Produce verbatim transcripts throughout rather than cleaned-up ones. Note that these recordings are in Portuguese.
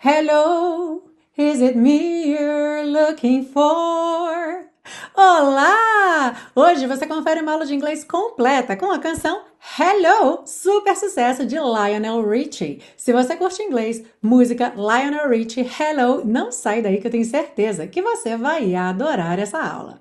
Hello, is it me you're looking for? Olá! Hoje você confere uma aula de inglês completa com a canção Hello, super sucesso de Lionel Richie. Se você curte inglês, música Lionel Richie, Hello, não sai daí que eu tenho certeza que você vai adorar essa aula.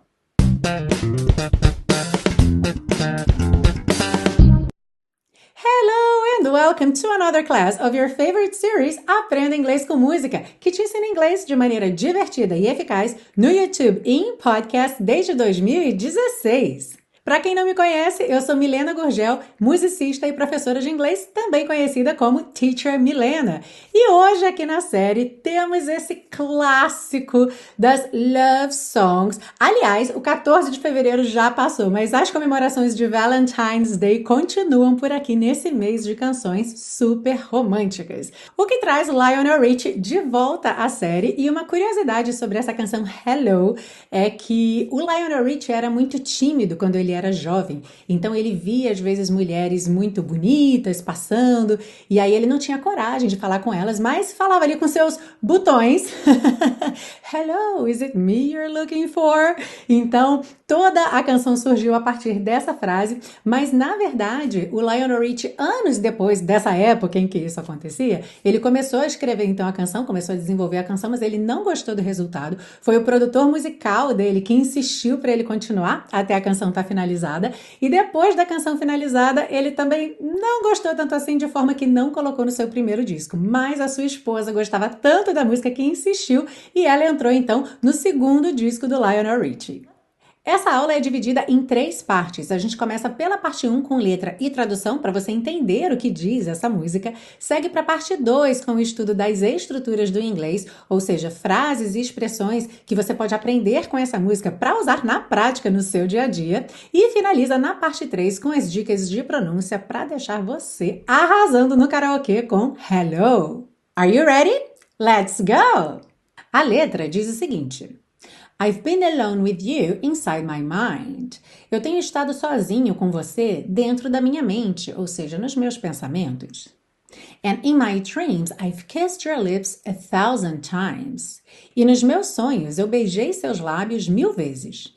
Hello and welcome to another class of your favorite series Aprenda Inglês com Música, que te ensina inglês de maneira divertida e eficaz no YouTube e em podcast desde dois mil e dezesseis. Para quem não me conhece, eu sou Milena Gurgel, musicista e professora de inglês, também conhecida como Teacher Milena. E hoje aqui na série temos esse clássico das Love Songs. Aliás, o quatorze de fevereiro já passou, mas as comemorações de Valentine's Day continuam por aqui nesse mês de canções super românticas. O que traz Lionel Richie de volta à série. E uma curiosidade sobre essa canção Hello é que o Lionel Richie era muito tímido quando ele era jovem, então ele via às vezes mulheres muito bonitas passando e aí ele não tinha coragem de falar com elas, mas falava ali com seus botões. Hello, is it me you're looking for? Então toda a canção surgiu a partir dessa frase, mas na verdade o Lionel Richie, anos depois dessa época em que isso acontecia, ele começou a escrever então a canção, começou a desenvolver a canção, mas ele não gostou do resultado. Foi o produtor musical dele que insistiu para ele continuar até a canção estar finalizada. E depois da canção finalizada, ele também não gostou tanto assim, de forma que não colocou no seu primeiro disco. Mas a sua esposa gostava tanto da música que insistiu e ela entrou então no segundo disco do Lionel Richie. Essa aula é dividida em três partes. A gente começa pela parte um com letra e tradução, para você entender o que diz essa música. Segue para a parte dois com o estudo das estruturas do inglês, ou seja, frases e expressões que você pode aprender com essa música para usar na prática no seu dia a dia. E finaliza na parte três com as dicas de pronúncia para deixar você arrasando no karaokê com Hello. Are you ready? Let's go! A letra diz o seguinte: I've been alone with you inside my mind. Eu tenho estado sozinho com você dentro da minha mente, ou seja, nos meus pensamentos. And in my dreams, I've kissed your lips a thousand times. E nos meus sonhos, eu beijei seus lábios mil vezes.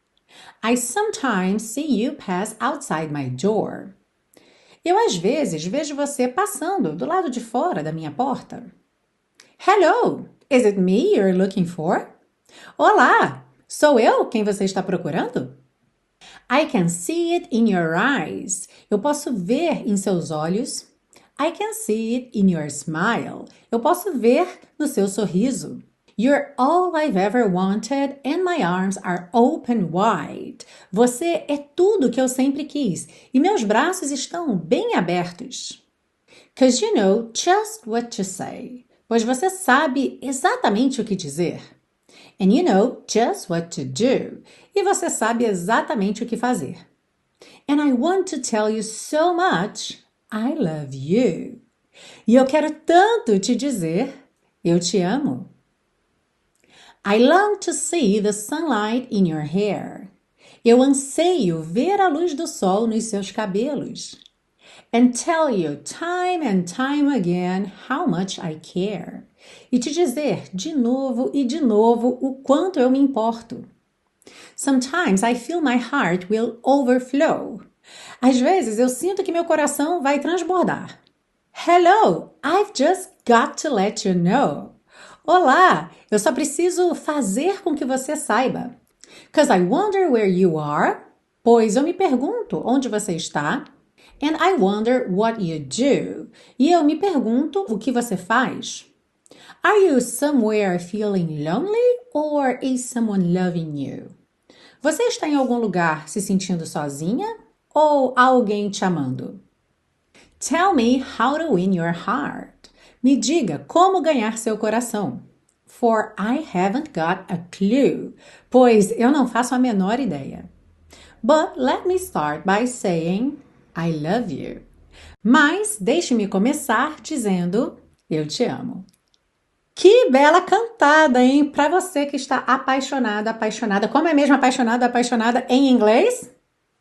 I sometimes see you pass outside my door. Eu às vezes vejo você passando do lado de fora da minha porta. Hello, is it me you're looking for? Olá, sou eu quem você está procurando? I can see it in your eyes. Eu posso ver em seus olhos. I can see it in your smile. Eu posso ver no seu sorriso. You're all I've ever wanted and my arms are open wide. Você é tudo que eu sempre quis e meus braços estão bem abertos. 'Cause you know just what to say. Pois você sabe exatamente o que dizer. And you know just what to do. E você sabe exatamente o que fazer. And I want to tell you so much, I love you. E eu quero tanto te dizer, eu te amo. I long to see the sunlight in your hair. Eu anseio ver a luz do sol nos seus cabelos. And tell you time and time again how much I care. E te dizer de novo e de novo o quanto eu me importo. Sometimes I feel my heart will overflow. Às vezes eu sinto que meu coração vai transbordar. Hello, I've just got to let you know. Olá, eu só preciso fazer com que você saiba. 'Cause I wonder where you are. Pois eu me pergunto onde você está. And I wonder what you do. E eu me pergunto o que você faz. Are you somewhere feeling lonely or is someone loving you? Você está em algum lugar se sentindo sozinha ou há alguém te amando? Tell me how to win your heart. Me diga como ganhar seu coração. For I haven't got a clue. Pois eu não faço a menor ideia. But let me start by saying I love you. Mas deixe-me começar dizendo eu te amo. Que bela cantada, hein? Para você que está apaixonada, apaixonada. Como é mesmo apaixonada, apaixonada em inglês?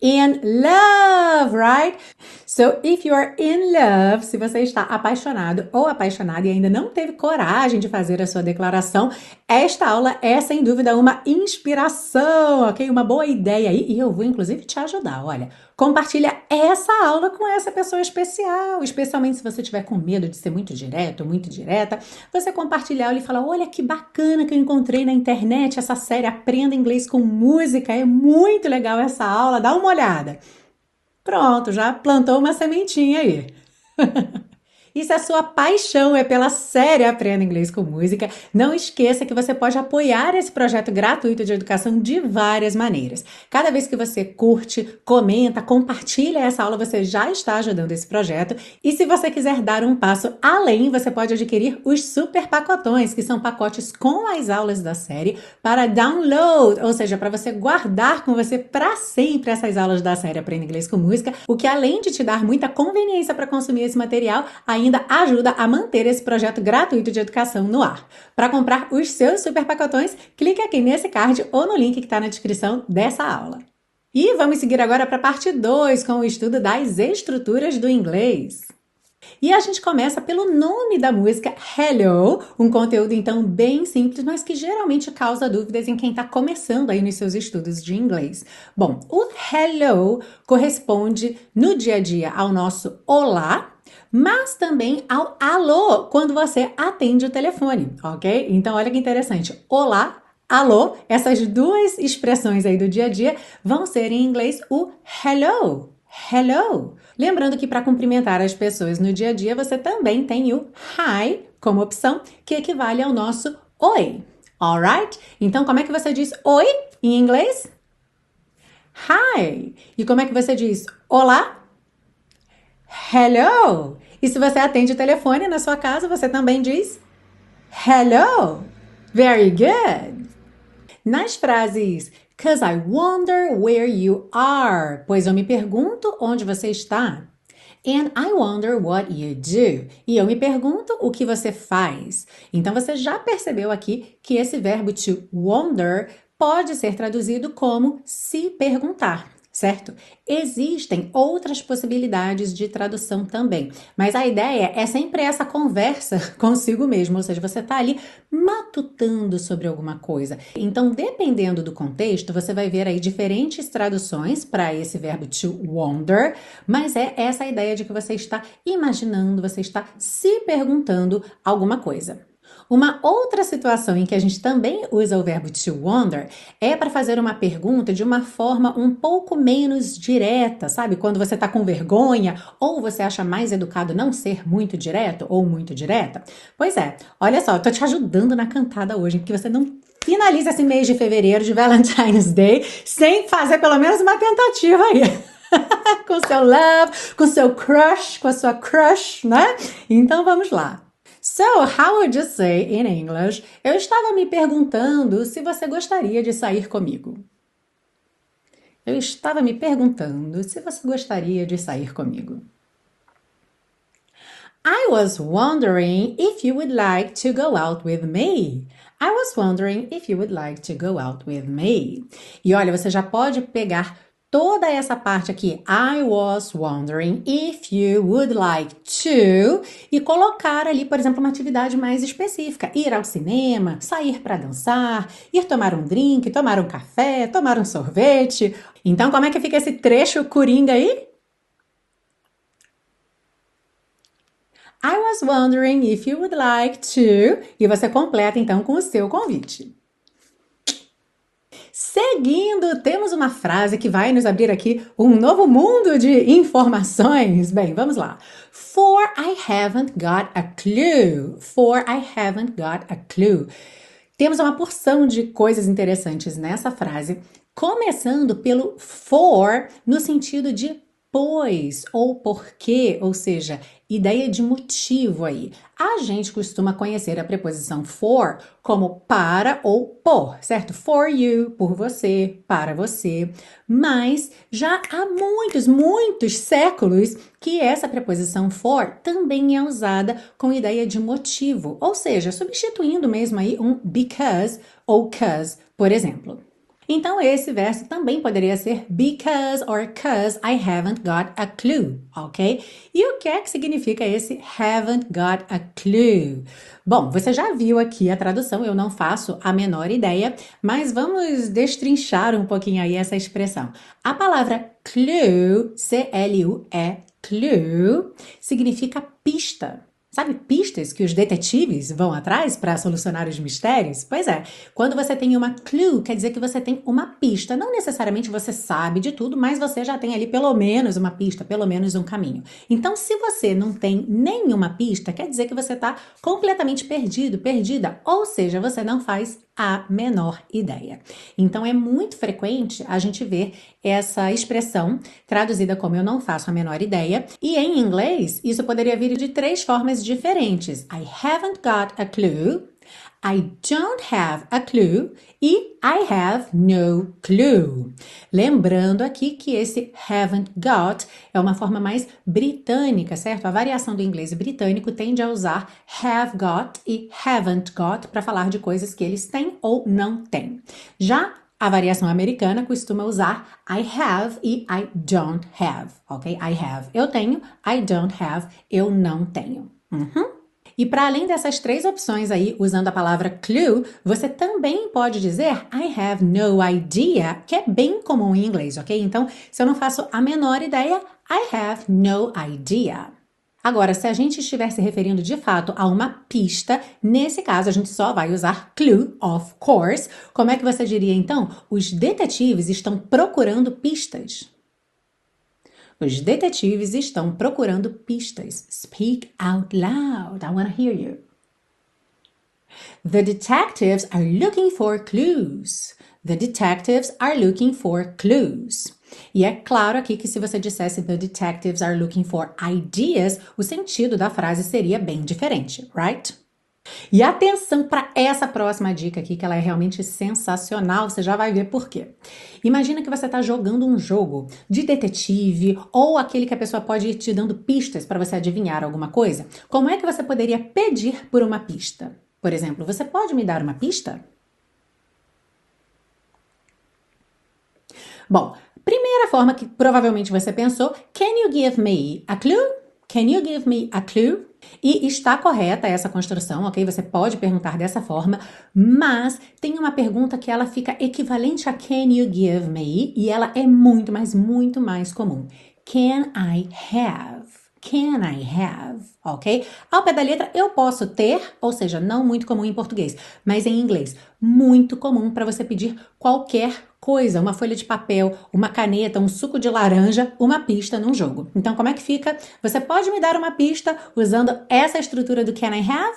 in love, right? So, if you are in love, se você está apaixonado ou apaixonada e ainda não teve coragem de fazer a sua declaração, esta aula é sem dúvida uma inspiração, ok? Uma boa ideia aí e eu vou inclusive te ajudar, olha. Compartilha essa aula com essa pessoa especial, especialmente se você estiver com medo de ser muito direto, muito direta, você compartilhar e falar, olha que bacana que eu encontrei na internet essa série Aprenda Inglês com Música, é muito legal essa aula, dá uma olhada. Pronto, já plantou uma sementinha aí. E se a sua paixão é pela série Aprenda Inglês com Música, não esqueça que você pode apoiar esse projeto gratuito de educação de várias maneiras. Cada vez que você curte, comenta, compartilha essa aula, você já está ajudando esse projeto. E se você quiser dar um passo além, você pode adquirir os super pacotões, que são pacotes com as aulas da série para download, ou seja, para você guardar com você para sempre essas aulas da série Aprenda Inglês com Música, o que além de te dar muita conveniência para consumir esse material, ainda ainda ajuda a manter esse projeto gratuito de educação no ar. Para comprar os seus super pacotões, clique aqui nesse card ou no link que está na descrição dessa aula. E vamos seguir agora para a parte dois com o estudo das estruturas do inglês. E a gente começa pelo nome da música Hello, um conteúdo então bem simples, mas que geralmente causa dúvidas em quem está começando aí nos seus estudos de inglês. Bom, o hello corresponde no dia a dia ao nosso olá, mas também ao alô, quando você atende o telefone, ok? Então, olha que interessante. Olá, alô, essas duas expressões aí do dia a dia vão ser em inglês o hello, hello. Lembrando que para cumprimentar as pessoas no dia a dia, você também tem o hi como opção, que equivale ao nosso oi, alright? Então, como é que você diz oi em inglês? Hi. E como é que você diz olá? Hello! E se você atende o telefone na sua casa, você também diz hello! Very good! Nas frases cause I wonder where you are, pois eu me pergunto onde você está. And I wonder what you do. E eu me pergunto o que você faz. Então você já percebeu aqui que esse verbo to wonder pode ser traduzido como se perguntar. Certo? Existem outras possibilidades de tradução também, mas a ideia é sempre essa conversa consigo mesmo, ou seja, você está ali matutando sobre alguma coisa. Então, dependendo do contexto, você vai ver aí diferentes traduções para esse verbo to wonder, mas é essa a ideia de que você está imaginando, você está se perguntando alguma coisa. Uma outra situação em que a gente também usa o verbo to wonder é para fazer uma pergunta de uma forma um pouco menos direta, sabe? Quando você está com vergonha ou você acha mais educado não ser muito direto ou muito direta. Pois é, olha só, eu tô te ajudando na cantada hoje, porque você não finaliza esse mês de fevereiro de Valentine's Day sem fazer pelo menos uma tentativa aí. Com seu love, com seu crush, com a sua crush, né? Então vamos lá. So, how would you say in English? Eu estava me perguntando se você gostaria de sair comigo. Eu estava me perguntando se você gostaria de sair comigo. I was wondering if you would like to go out with me. I was wondering if you would like to go out with me. E olha, você já pode pegar toda essa parte aqui, I was wondering if you would like to, e colocar ali, por exemplo, uma atividade mais específica. Ir ao cinema, sair para dançar, ir tomar um drink, tomar um café, tomar um sorvete. Então, como é que fica esse trecho coringa aí? I was wondering if you would like to, e você completa então com o seu convite. Seguindo, temos uma frase que vai nos abrir aqui um novo mundo de informações. Bem, vamos lá. For I haven't got a clue. For I haven't got a clue. Temos uma porção de coisas interessantes nessa frase, começando pelo for, no sentido de pois ou porque, ou seja, ideia de motivo aí. A gente costuma conhecer a preposição for como para ou por, certo? For you, por você, para você. Mas já há muitos, muitos séculos que essa preposição for também é usada com ideia de motivo, ou seja, substituindo mesmo aí um because ou cause, por exemplo. Então, esse verso também poderia ser because or cause I haven't got a clue, ok? E o que é que significa esse haven't got a clue? Bom, você já viu aqui a tradução, eu não faço a menor ideia, mas vamos destrinchar um pouquinho aí essa expressão. A palavra clue, C L U E, clue, significa pista. Sabe, pistas que os detetives vão atrás para solucionar os mistérios? Pois é, quando você tem uma clue, quer dizer que você tem uma pista. Não necessariamente você sabe de tudo, mas você já tem ali pelo menos uma pista, pelo menos um caminho. Então, se você não tem nenhuma pista, quer dizer que você está completamente perdido, perdida, ou seja, você não faz a menor ideia. Então, é muito frequente a gente ver essa expressão traduzida como eu não faço a menor ideia. E em inglês, isso poderia vir de três formas diferentes. I haven't got a clue, I don't have a clue e I have no clue. Lembrando aqui que esse haven't got é uma forma mais britânica, certo? A variação do inglês britânico tende a usar have got e haven't got para falar de coisas que eles têm ou não têm. Já a variação americana costuma usar I have e I don't have, ok? I have, eu tenho, I don't have, eu não tenho. Uhum. E para além dessas três opções aí, usando a palavra clue, você também pode dizer I have no idea, que é bem comum em inglês, ok? Então, se eu não faço a menor ideia, I have no idea. Agora, se a gente estiver se referindo de fato a uma pista, nesse caso a gente só vai usar clue, of course. Como é que você diria então? Os detetives estão procurando pistas. Os detetives estão procurando pistas. Speak out loud. I want to hear you. The detectives are looking for clues. The detectives are looking for clues. E é claro aqui que se você dissesse the detectives are looking for ideas, o sentido da frase seria bem diferente, right? E atenção para essa próxima dica aqui, que ela é realmente sensacional, você já vai ver por quê. Imagina que você está jogando um jogo de detetive ou aquele que a pessoa pode ir te dando pistas para você adivinhar alguma coisa. Como é que você poderia pedir por uma pista? Por exemplo, você pode me dar uma pista? Bom, primeira forma que provavelmente você pensou, can you give me a clue? Can you give me a clue? E está correta essa construção, ok? Você pode perguntar dessa forma, mas tem uma pergunta que ela fica equivalente a can you give me e ela é muito, mas muito mais comum. Can I have? Can I have? Ok? Ao pé da letra, eu posso ter, ou seja, não muito comum em português, mas em inglês, muito comum para você pedir qualquer coisa, uma folha de papel, uma caneta, um suco de laranja, uma pista num jogo. Então, como é que fica? Você pode me dar uma pista usando essa estrutura do can I have?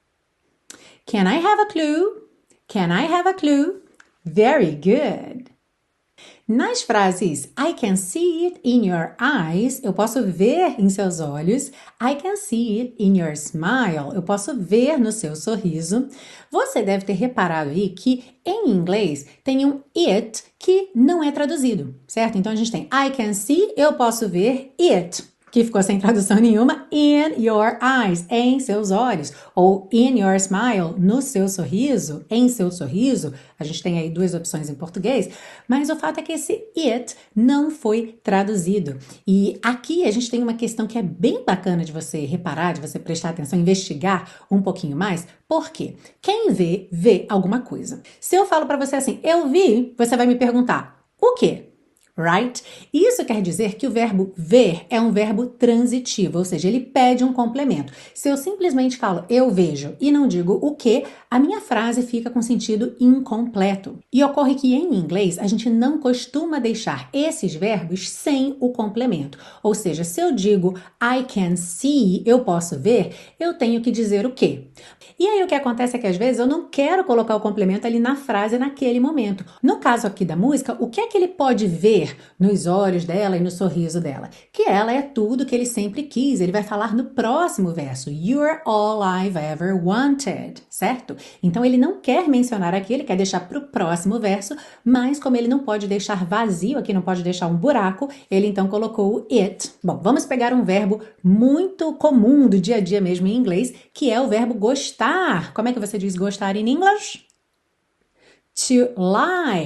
Can I have a clue? Can I have a clue? Very good. Nas frases I can see it in your eyes, eu posso ver em seus olhos. I can see it in your smile, eu posso ver no seu sorriso. Você deve ter reparado aí que em inglês tem um it que não é traduzido, certo? Então a gente tem I can see, eu posso ver it, que ficou sem tradução nenhuma, in your eyes, em seus olhos, ou in your smile, no seu sorriso, em seu sorriso. A gente tem aí duas opções em português, mas o fato é que esse it não foi traduzido. E aqui a gente tem uma questão que é bem bacana de você reparar, de você prestar atenção, investigar um pouquinho mais. Por quê? Quem vê, vê alguma coisa. Se eu falo para você assim, eu vi, você vai me perguntar, o quê? Right? Isso quer dizer que o verbo ver é um verbo transitivo, ou seja, ele pede um complemento. Se eu simplesmente falo eu vejo e não digo o que, a minha frase fica com sentido incompleto. E ocorre que em inglês a gente não costuma deixar esses verbos sem o complemento. Ou seja, se eu digo I can see, eu posso ver, eu tenho que dizer o quê? E aí o que acontece é que às vezes eu não quero colocar o complemento ali na frase naquele momento. No caso aqui da música, o que é que ele pode ver nos olhos dela e no sorriso dela? Que ela é tudo que ele sempre quis. Ele vai falar no próximo verso. You're all I've ever wanted, certo? Então ele não quer mencionar aqui, ele quer deixar para o próximo verso, mas como ele não pode deixar vazio aqui, não pode deixar um buraco, ele então colocou o it. Bom, vamos pegar um verbo muito comum do dia a dia mesmo em inglês, que é o verbo gostar. Como é que você diz gostar em inglês? To like.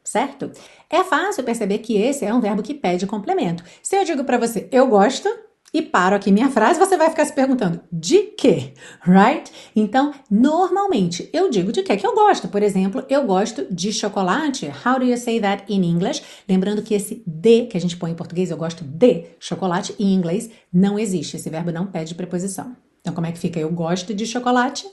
certo? É fácil perceber que esse é um verbo que pede complemento. Se eu digo para você, eu gosto, e paro aqui minha frase, você vai ficar se perguntando, de quê? Right? Então, normalmente, eu digo de quê que eu gosto. Por exemplo, eu gosto de chocolate. How do you say that in English? Lembrando que esse de, que a gente põe em português, eu gosto de chocolate, em inglês não existe. Esse verbo não pede preposição. Então, como é que fica? Eu gosto de chocolate.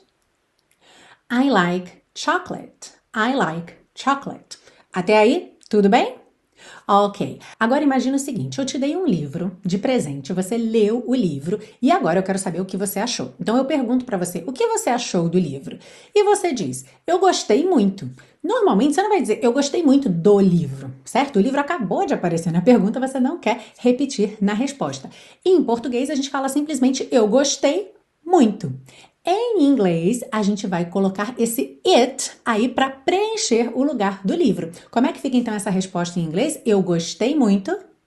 I like chocolate. I like chocolate. Até aí, tudo bem? Ok, agora imagina o seguinte, eu te dei um livro de presente, você leu o livro e agora eu quero saber o que você achou. Então eu pergunto para você, o que você achou do livro? E você diz, eu gostei muito. Normalmente você não vai dizer, eu gostei muito do livro, certo? O livro acabou de aparecer na pergunta, você não quer repetir na resposta. E em português a gente fala simplesmente, eu gostei muito. Em inglês, a gente vai colocar esse it aí para preencher o lugar do livro. Como é que fica então essa resposta em inglês? Eu gostei muito.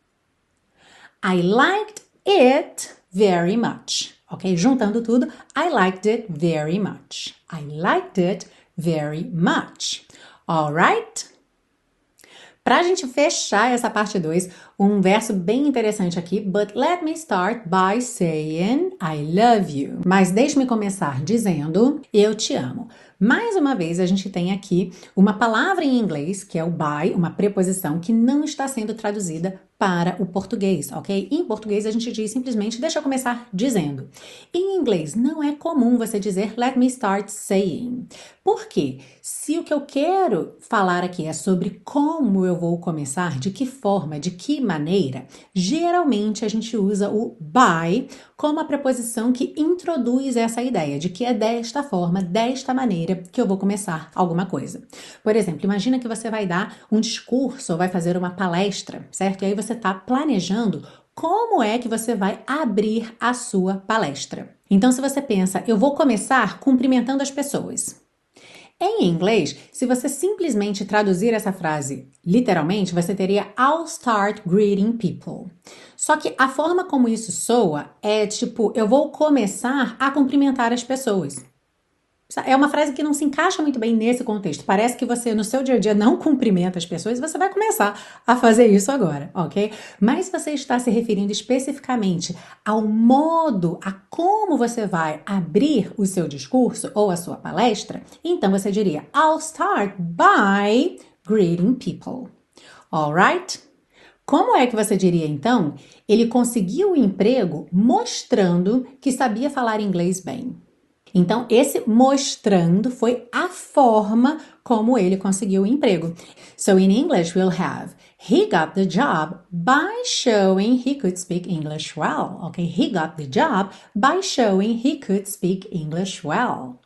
I liked it very much. Ok? Juntando tudo, I liked it very much. I liked it very much. Alright? Para a gente fechar essa parte dois, um verso bem interessante aqui. But let me start by saying I love you. Mas deixe-me começar dizendo eu te amo. Mais uma vez, a gente tem aqui uma palavra em inglês, que é o by, uma preposição que não está sendo traduzida para o português, ok? Em português, a gente diz simplesmente, deixa eu começar dizendo. Em inglês, não é comum você dizer let me start saying. Por quê? Se o que eu quero falar aqui é sobre como eu vou começar, de que forma, de que maneira, geralmente a gente usa o by como a preposição que introduz essa ideia de que é desta forma, desta maneira que eu vou começar alguma coisa. Por exemplo, imagina que você vai dar um discurso ou vai fazer uma palestra, certo? E aí você está planejando como é que você vai abrir a sua palestra. Então, se você pensa, eu vou começar cumprimentando as pessoas. Em inglês, se você simplesmente traduzir essa frase literalmente, você teria I'll start greeting people. Só que a forma como isso soa é tipo, eu vou começar a cumprimentar as pessoas. É uma frase que não se encaixa muito bem nesse contexto. Parece que você, no seu dia a dia, não cumprimenta as pessoas e você vai começar a fazer isso agora, ok? Mas você está se referindo especificamente ao modo, a como você vai abrir o seu discurso ou a sua palestra, então você diria I'll start by greeting people. Alright? Como é que você diria, então? Ele conseguiu o emprego mostrando que sabia falar inglês bem. Então, esse mostrando foi a forma como ele conseguiu o emprego. So, in English, we'll have he got the job by showing he could speak English well. Okay, he got the job by showing he could speak English well.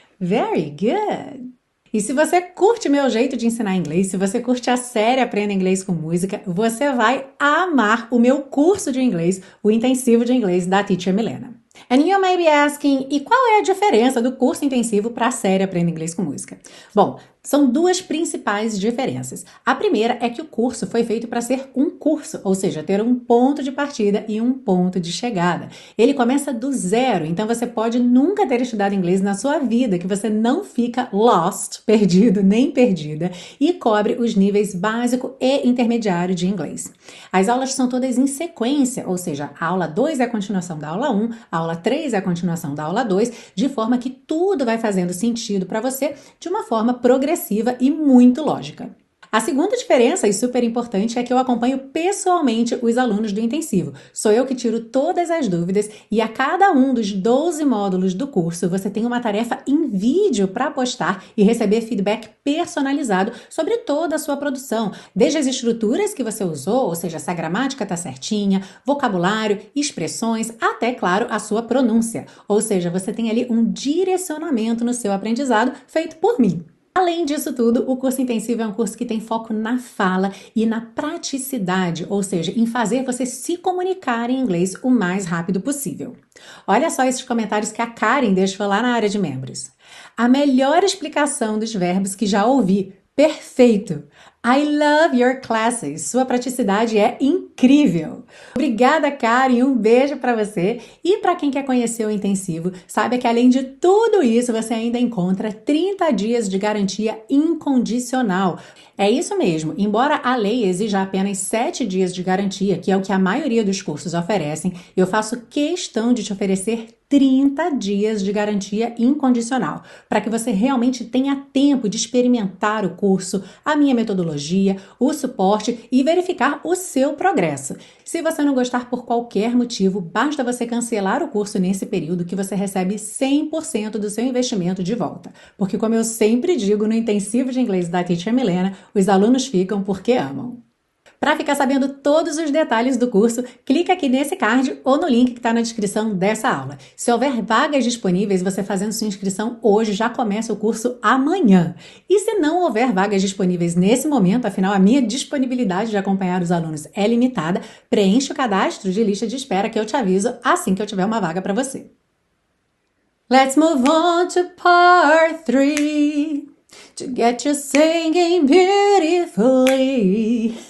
Very good! E se você curte meu jeito de ensinar inglês, se você curte a série Aprenda Inglês com Música, você vai amar o meu curso de inglês, o intensivo de inglês da Teacher Milena. And you may be asking, e qual é a diferença do curso intensivo para a série Aprenda Inglês com Música? Bom, são duas principais diferenças. A primeira é que o curso foi feito para ser um curso, ou seja, ter um ponto de partida e um ponto de chegada. Ele começa do zero, então você pode nunca ter estudado inglês na sua vida, que você não fica lost, perdido, nem perdida, e cobre os níveis básico e intermediário de inglês. As aulas são todas em sequência, ou seja, a aula dois é a continuação da aula um, a aula três é a continuação da aula dois, de forma que tudo vai fazendo sentido para você de uma forma progressiva e muito lógica. A segunda diferença, e super importante, é que eu acompanho pessoalmente os alunos do intensivo. Sou eu que tiro todas as dúvidas e a cada um dos doze módulos do curso você tem uma tarefa em vídeo para postar e receber feedback personalizado sobre toda a sua produção, desde as estruturas que você usou, ou seja, se a gramática está certinha, vocabulário, expressões, até, claro, a sua pronúncia. Ou seja, você tem ali um direcionamento no seu aprendizado feito por mim. Além disso tudo, o curso intensivo é um curso que tem foco na fala e na praticidade, ou seja, em fazer você se comunicar em inglês o mais rápido possível. Olha só esses comentários que a Karen deixou lá na área de membros. A melhor explicação dos verbos que já ouvi. Perfeito! I love your classes. Sua praticidade é incrível. Obrigada, Karen. Um beijo para você. E para quem quer conhecer o intensivo, saiba que além de tudo isso, você ainda encontra trinta dias de garantia incondicional. É isso mesmo. Embora a lei exija apenas sete dias de garantia, que é o que a maioria dos cursos oferecem, eu faço questão de te oferecer trinta dias de garantia incondicional, para que você realmente tenha tempo de experimentar o curso, a minha metodologia, o suporte e verificar o seu progresso. Se você não gostar por qualquer motivo, basta você cancelar o curso nesse período que você recebe cem por cento do seu investimento de volta. Porque, como eu sempre digo no intensivo de inglês da Teacher Milena, os alunos ficam porque amam. Para ficar sabendo todos os detalhes do curso, clica aqui nesse card ou no link que está na descrição dessa aula. Se houver vagas disponíveis, você fazendo sua inscrição hoje já começa o curso amanhã. E se não houver vagas disponíveis nesse momento, afinal a minha disponibilidade de acompanhar os alunos é limitada, preencha o cadastro de lista de espera que eu te aviso assim que eu tiver uma vaga para você. Let's move on to part three to get you singing beautifully.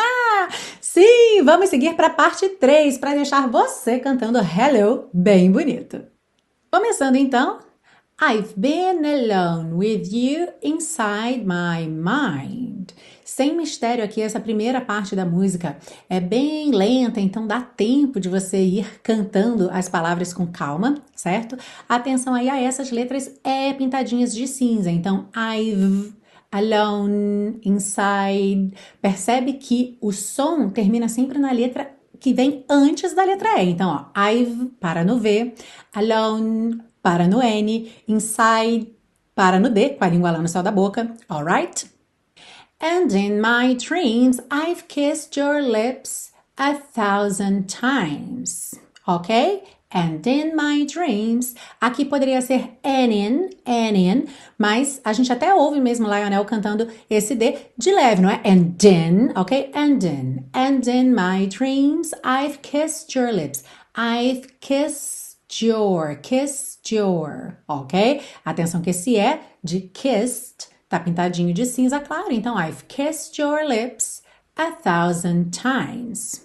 Sim, vamos seguir para a parte três para deixar você cantando Hello bem bonito. Começando então. I've been alone with you inside my mind. Sem mistério aqui, essa primeira parte da música é bem lenta, então dá tempo de você ir cantando as palavras com calma, certo? Atenção aí a essas letras é pintadinhas de cinza, então I've, alone, inside. Percebe que o som termina sempre na letra que vem antes da letra E. Então, ó, I've para no V, alone para no N, inside para no D, com a língua lá no céu da boca, alright? And in my dreams, I've kissed your lips a thousand times, ok? And in my dreams, aqui poderia ser and in, and in, mas a gente até ouve mesmo Lionel cantando esse D de leve, não é? And in, ok? And in, and in my dreams, I've kissed your lips. I've kissed your, kissed your, ok? Atenção que esse é de kissed, tá pintadinho de cinza claro, então I've kissed your lips a thousand times.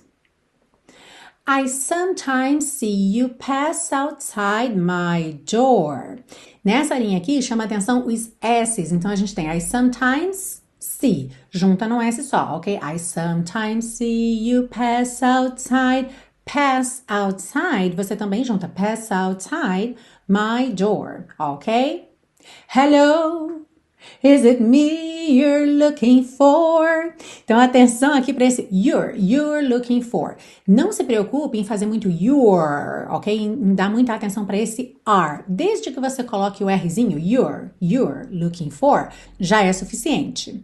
I sometimes see you pass outside my door. Nessa linha aqui, chama atenção os S's. Então, a gente tem I sometimes see. Junta no S só, ok? I sometimes see you pass outside. Pass outside. Você também junta pass outside my door, ok? Hello. Is it me you're looking for? Então, atenção aqui para esse you're, you're looking for. Não se preocupe em fazer muito your, ok? Em dar muita atenção para esse are. Desde que você coloque o Rzinho, you're, you're looking for, já é suficiente.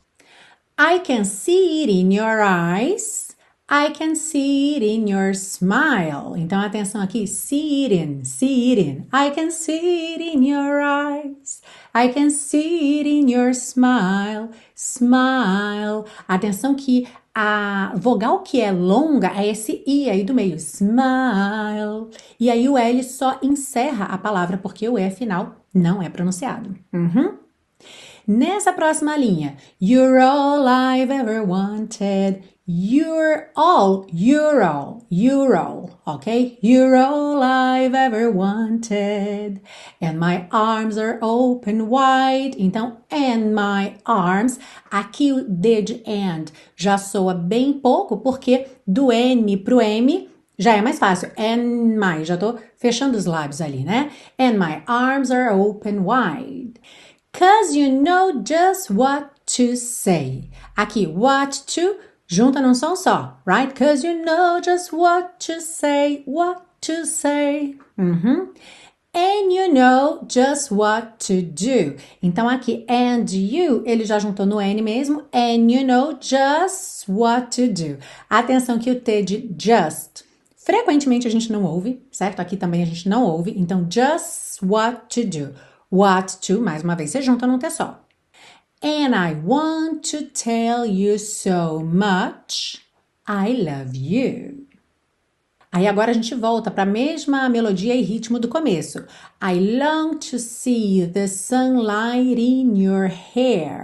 I can see it in your eyes. I can see it in your smile. Então, atenção aqui, see it in, see it in. I can see it in your eyes. I can see it in your smile, smile. Atenção que a vogal que é longa é esse I aí do meio, smile. E aí o L só encerra a palavra porque o E final não é pronunciado. Uhum. Nessa próxima linha, you're all I've ever wanted. You're all, you're all, you're all, ok? You're all I've ever wanted. And my arms are open wide. Então, and my arms. Aqui o D de and já soa bem pouco, porque do N pro M já é mais fácil. And my, já tô fechando os lábios ali, né? And my arms are open wide. Cause you know just what to say. Aqui, what to, junta num som só, right? Cause you know just what to say, what to say. Uhum. And you know just what to do. Então aqui, and you, ele já juntou no N mesmo. And you know just what to do. Atenção que o T de just, frequentemente a gente não ouve, certo? Aqui também a gente não ouve. Então, just what to do. What to, mais uma vez, você junta num T só. And I want to tell you so much I love you. Aí agora a gente volta para a mesma melodia e ritmo do começo. I long to see the sunlight in your hair.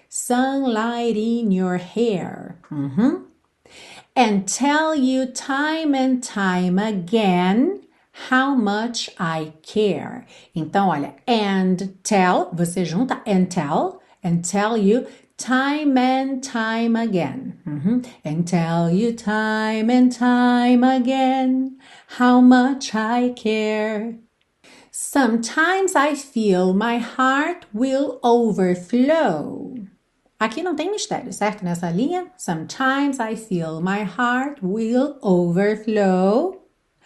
sunlight in your hair. Uhum. And tell you time and time again how much I care. Então, olha, and tell, você junta and tell, and tell you time and time again. Uhum. And tell you time and time again how much I care. Sometimes I feel my heart will overflow. Aqui não tem mistério, certo? Nessa linha, sometimes I feel my heart will overflow.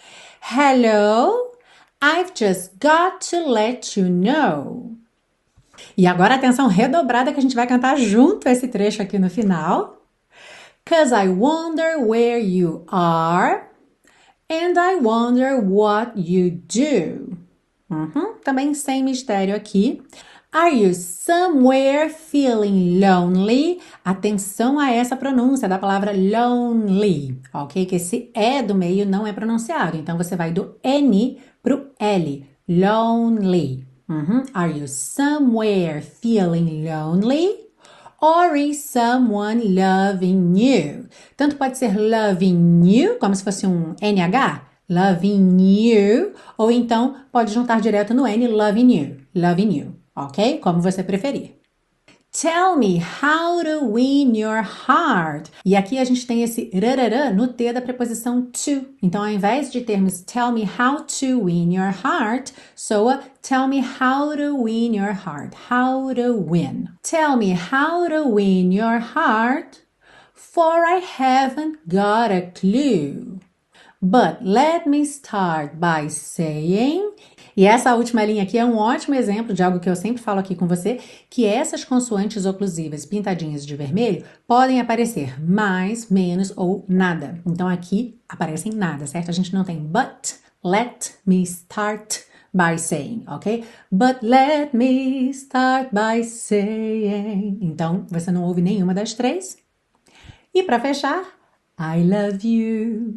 Hello, I've just got to let you know. E agora atenção redobrada que a gente vai cantar junto esse trecho aqui no final. 'Cause I wonder where you are and I wonder what you do. Uhum, também sem mistério aqui. Are you somewhere feeling lonely? Atenção a essa pronúncia da palavra lonely, ok? Que esse E do meio não é pronunciado. Então, você vai do N pro L. Lonely. Uhum. Are you somewhere feeling lonely? Or is someone loving you? Tanto pode ser loving you, como se fosse um N H. Loving you. Ou então, pode juntar direto no N, loving you. Loving you. Ok? Como você preferir. Tell me how to win your heart. E aqui a gente tem esse rarará no T da preposição to. Então, ao invés de termos tell me how to win your heart, soa tell me how to win your heart. How to win. Tell me how to win your heart, for I haven't got a clue. But let me start by saying... E essa última linha aqui é um ótimo exemplo de algo que eu sempre falo aqui com você, que essas consoantes oclusivas pintadinhas de vermelho podem aparecer mais, menos ou nada. Então aqui aparecem nada, certo? A gente não tem but, let me start by saying, ok? But let me start by saying. Então você não ouve nenhuma das três. E para fechar, I love you.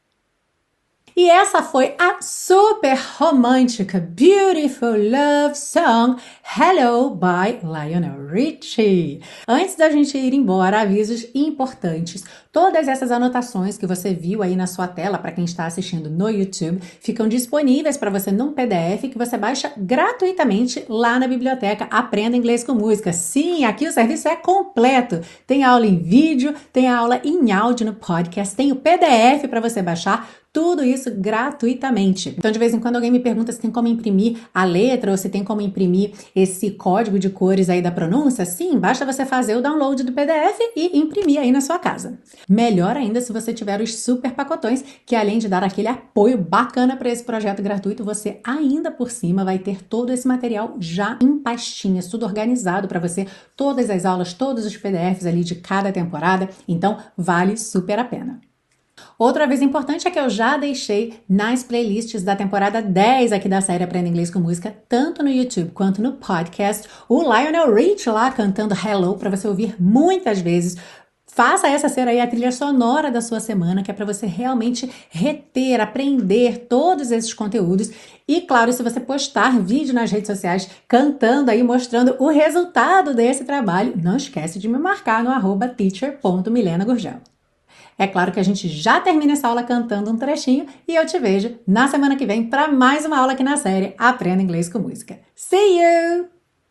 E essa foi a super romântica Beautiful Love Song Hello by Lionel Richie. Antes da gente ir embora, avisos importantes. Todas essas anotações que você viu aí na sua tela, para quem está assistindo no YouTube, ficam disponíveis para você num P D F que você baixa gratuitamente lá na biblioteca Aprenda Inglês com Música. Sim, aqui o serviço é completo. Tem aula em vídeo, tem aula em áudio no podcast, tem o P D F para você baixar. Tudo isso gratuitamente. Então, de vez em quando alguém me pergunta se tem como imprimir a letra ou se tem como imprimir esse código de cores aí da pronúncia. Sim, basta você fazer o download do P D F e imprimir aí na sua casa. Melhor ainda se você tiver os super pacotões, que além de dar aquele apoio bacana para esse projeto gratuito, você ainda por cima vai ter todo esse material já em pastinhas, tudo organizado para você, todas as aulas, todos os P D Fs ali de cada temporada. Então, vale super a pena. Outra vez importante é que eu já deixei nas playlists da temporada dez aqui da série Aprenda Inglês com Música, tanto no YouTube quanto no podcast, o Lionel Richie lá cantando Hello para você ouvir muitas vezes. Faça essa ser aí a trilha sonora da sua semana, que é para você realmente reter, aprender todos esses conteúdos. E claro, se você postar vídeo nas redes sociais cantando aí, mostrando o resultado desse trabalho, não esquece de me marcar no arroba teacher ponto milena gurgel. É claro que a gente já termina essa aula cantando um trechinho e eu te vejo na semana que vem para mais uma aula aqui na série Aprenda Inglês com Música. See you!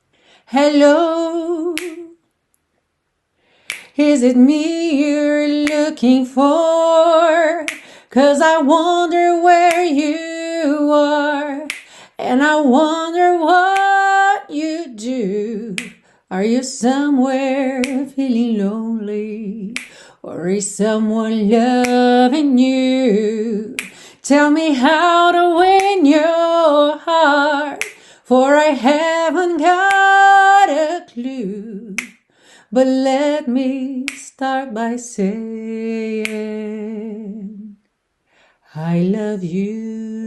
Hello! Is it me you're looking for? 'Cause I wonder where you are and I wonder what you do. Are you somewhere feeling lonely? Or is someone loving you? Tell me how to win your heart, for I haven't got a clue. But let me start by saying, I love you.